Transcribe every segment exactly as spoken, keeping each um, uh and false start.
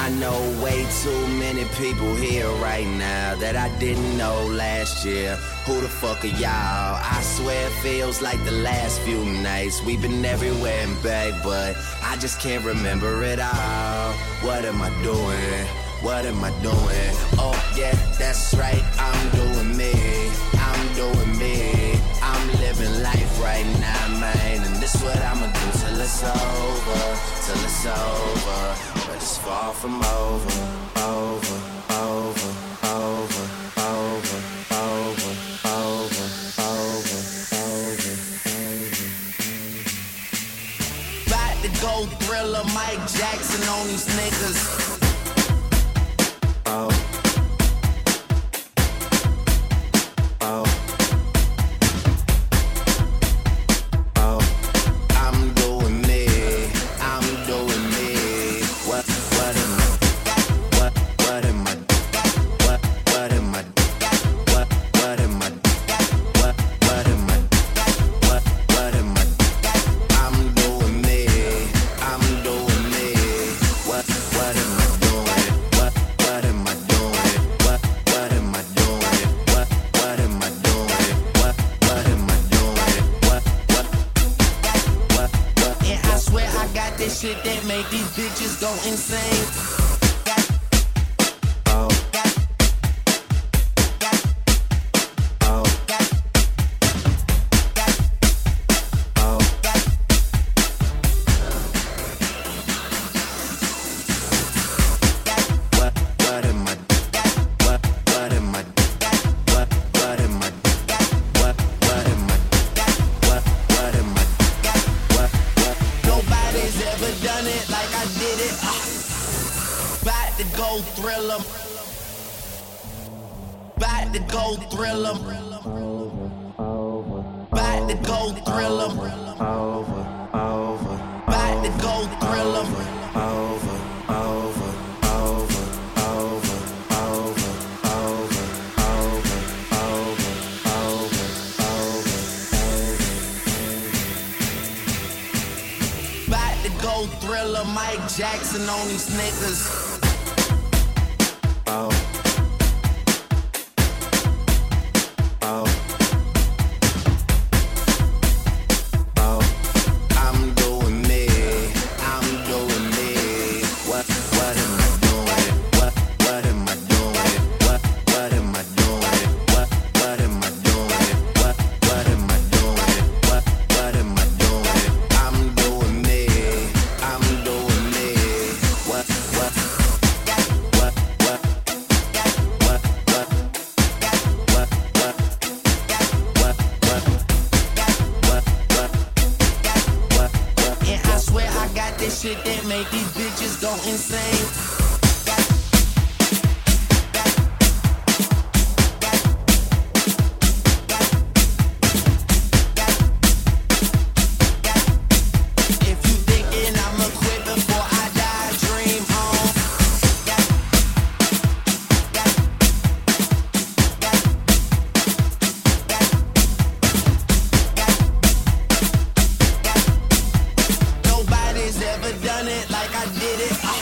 I know way too many people here right now that I didn't know last year. Who the fuck are y'all? I swear it feels like the last few nights. We've been everywhere and back, but I just can't remember it all. What am I doing? What am I doing? Oh yeah, that's right, I'm doing me. I'm doing me. I'm living life right now, man. And this what I'ma do till it's over. Till it's over. But it's far from over. Over, over, over, over, over, over, over, over, over. About to go Thriller, Mike Jackson on these niggas. Oh. Oh. Oh. I'm doing me. I'm doing me. What what am I? What what am I? What what am I? What what am I? What what am I? What what am I? I'm doing me. I'm doing me. What what am I doing? What what am I doing? What what am I doing? What what am I doing? What what am I doing? What what what what? And I swear I got this shit that make these bitches go insane. Oh. Oh. Oh. What what am I? What what am I? What what am I? What what am I? What what am I? What what? Nobody's ever done it like I did it. Uh, About to go Thriller. About to go Thriller. About to go Thriller. Over, over. About to go Thriller. Over, over, over, over, over, over, over, over, over, over, over. About to go Thriller, Mike Jackson on these niggas. Oh. Oh. Oh. I'm doing me. I'm doing me. What what am I doing? What what am I doing? What what am I doing? What what am I doing? What what am I doing? What what am I doing? I'm doing me. I'm doing me. What what what what what what what what what what what what what what? And I swear I got this shit that make these bitches go insane. If you thinking I'ma quit before I die, dream on. Nobody's ever done it like I did it. Uh.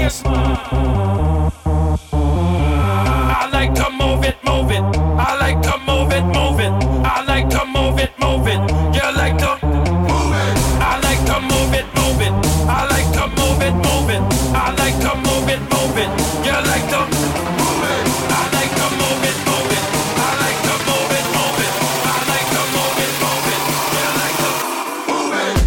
waist. I like to move it, move it. I like to move it, move it. I like to move it, move it. You like to move it. I like to move it, move it. I like to move it, move it. I like to move it, move it. You like to move it. I like to move it, move it. I like to move it, move it. I like to move it, move it. You like to move it.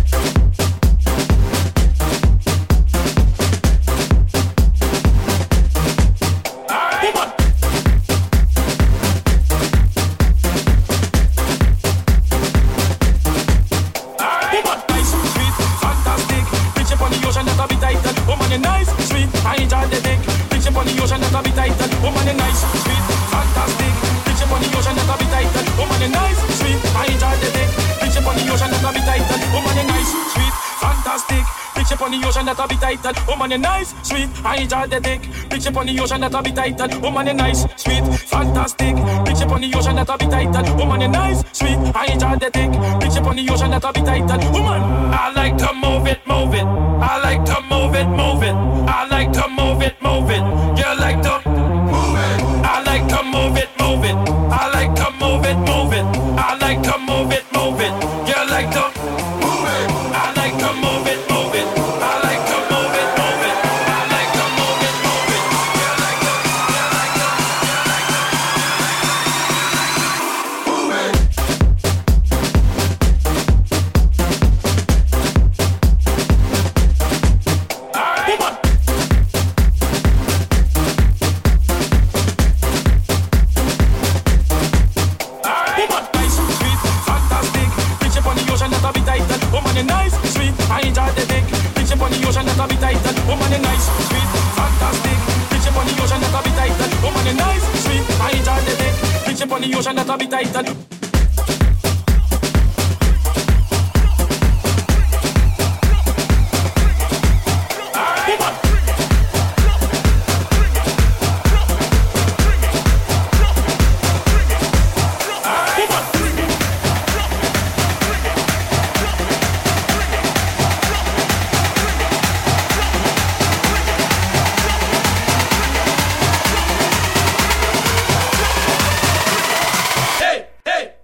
All right. Come on. Woman, you nice, sweet, I enjoy the dick. Bitch up on the ocean, that'll be tight. Woman, you nice, sweet, fantastic. Bitch up on the ocean, that'll be tight. Woman, you nice, sweet, I enjoy the dick. Bitch up on the ocean, that'll be tight. Woman, you nice, sweet, fantastic. Bitch up on the ocean, that'll be tight. Woman, you nice, sweet, I enjoy the dick. Bitch up on the ocean, that'll be tight. Woman, you nice, sweet, fantastic. Bitch up on the ocean, that'll be tight. Woman, you nice, sweet, I enjoy the dick. Bitch up on the ocean, that'll be tight. Woman, I like to move it, move it. I like to move it, move it. I like to move it, move it. You like to move it. I like to move it, move it. I like to move it, move it. I like to move it, move it. You like to move it. I like to move it, move it. I like to move it, move it. I like to move it, move it. You like to, you like to, you like to, move it. All right. Come on. Woman, you nice, sweet, I enjoy the dick. Bitch up on the ocean, that'll be tight. Woman, you nice, sweet, fantastic. Bitch up on the ocean, that'll be tight. Woman, you nice, sweet, I enjoy the dick. Bitch up on the ocean, that'll be tight. Hey, hey!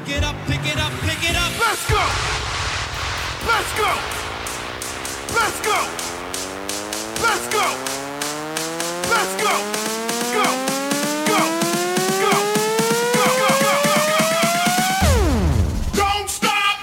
Pick it up, pick it up, pick it up. Let's go. Let's go. Let's go. Let's go. Let's go. Go. Go. Go. Go. Go. Go. Go. Don't stop.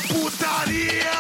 putaria!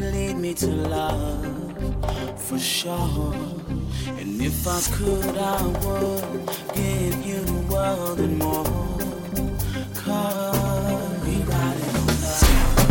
lead me to love, for sure. And if I could, I would give you the world and more. 'Cause we got it on love.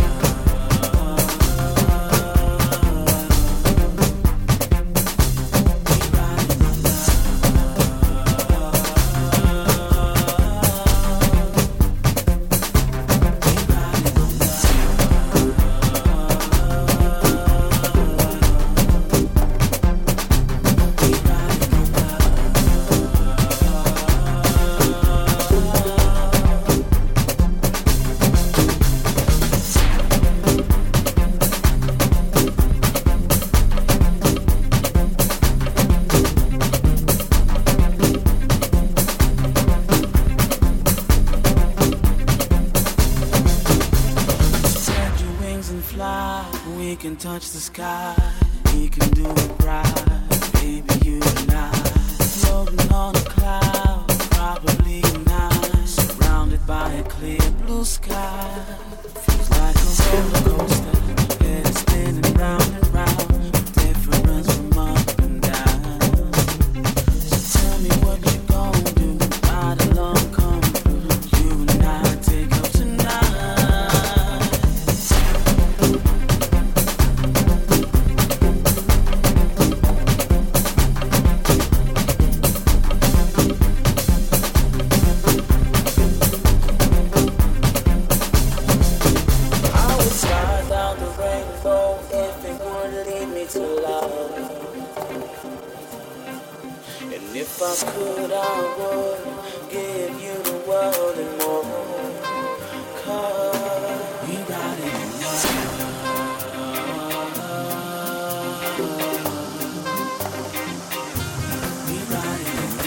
Touch the sky, we can do it right, baby, you and I. Floating on a cloud, probably night, surrounded by a clear blue sky. Feels like a roller coaster, head is spinning round and round, difference from up and down. So tell me what you gonna do, ride along, come through, you and I take up tonight. If I could, I would give you the world and more. 'Cause we got it in love. We got it in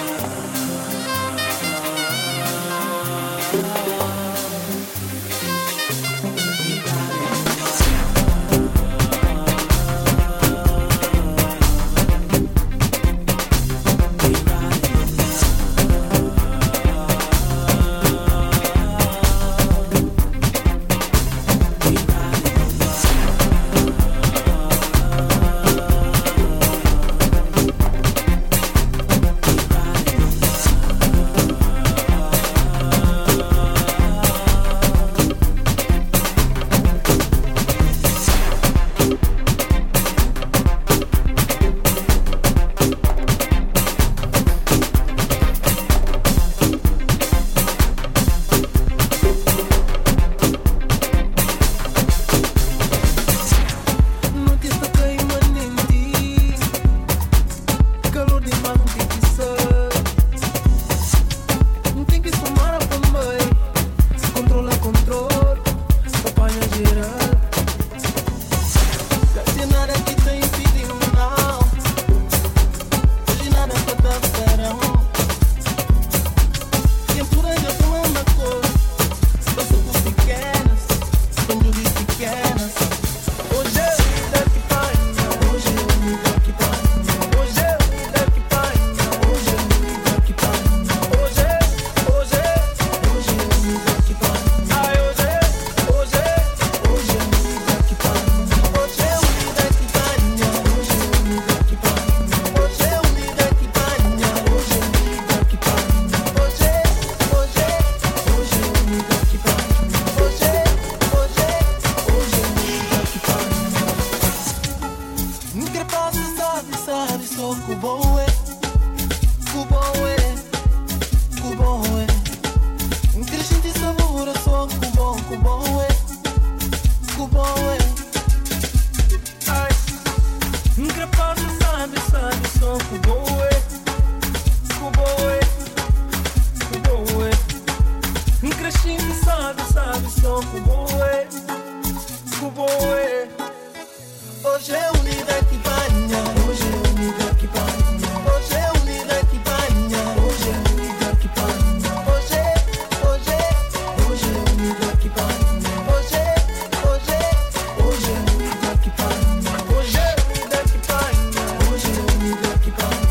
Hoje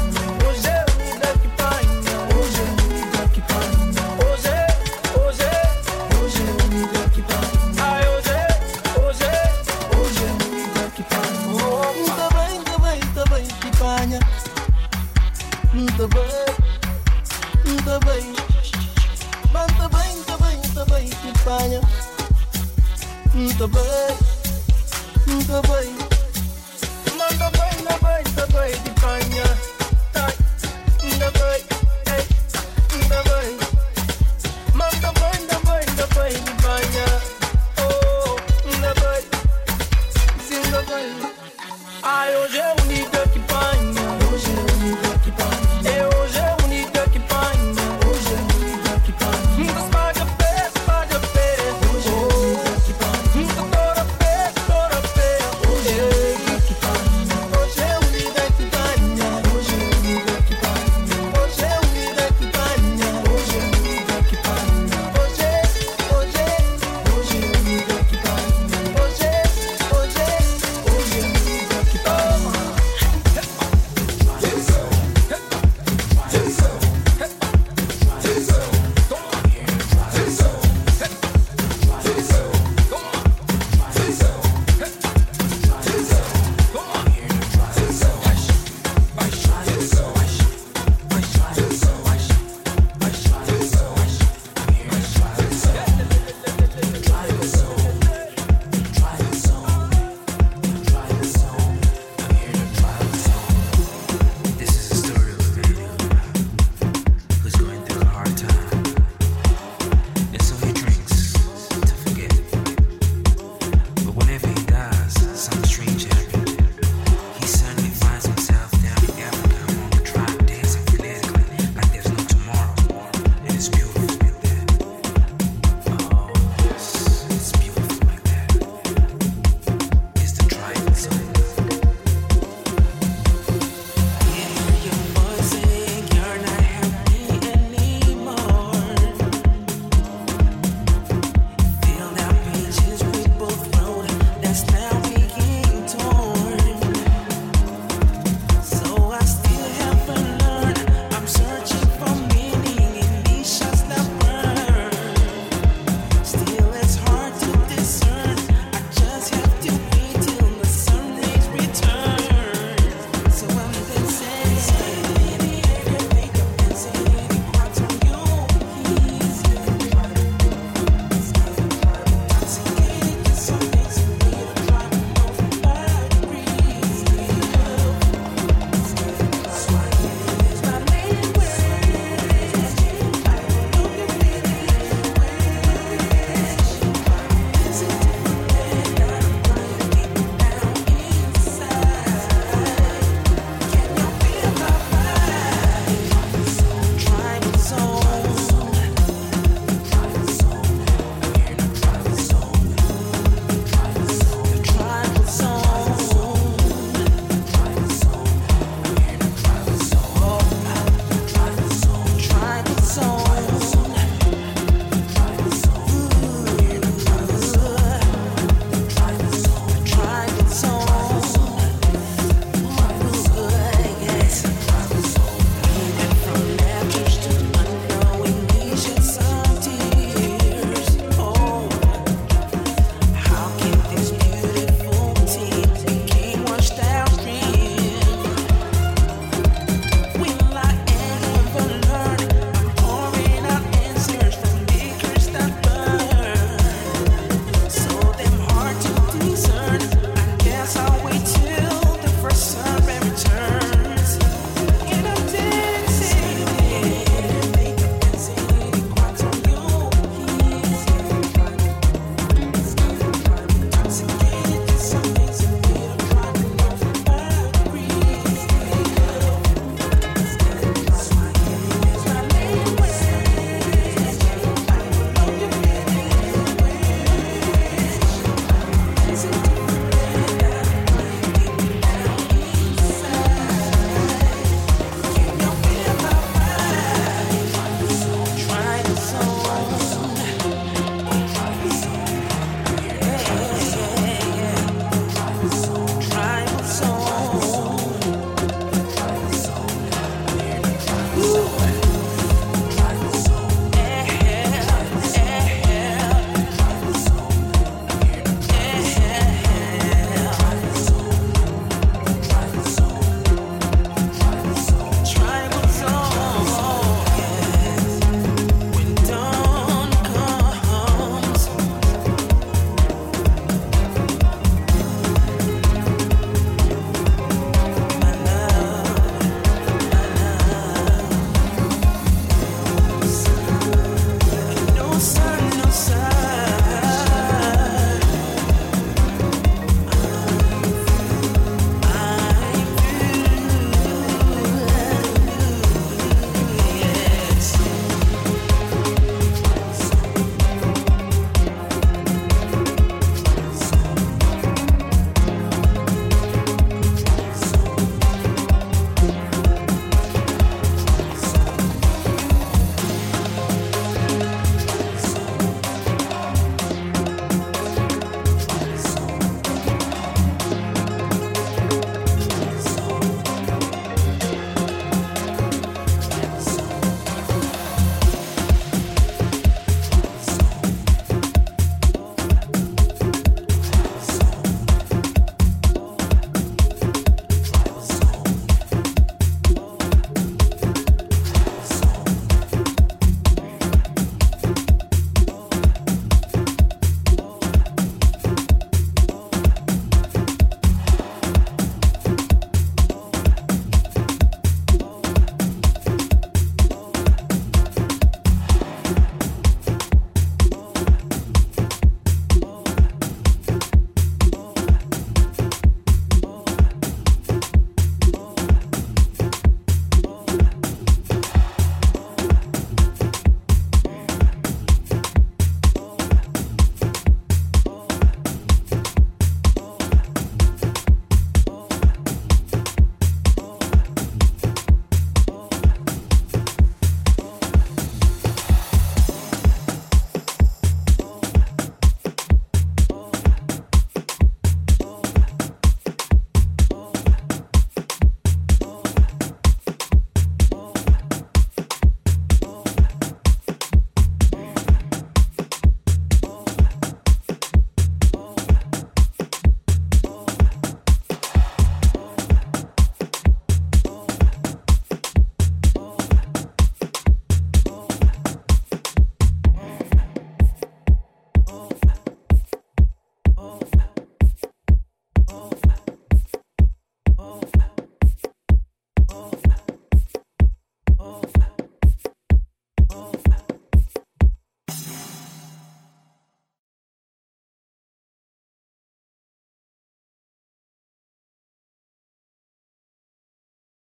vai, hoje eu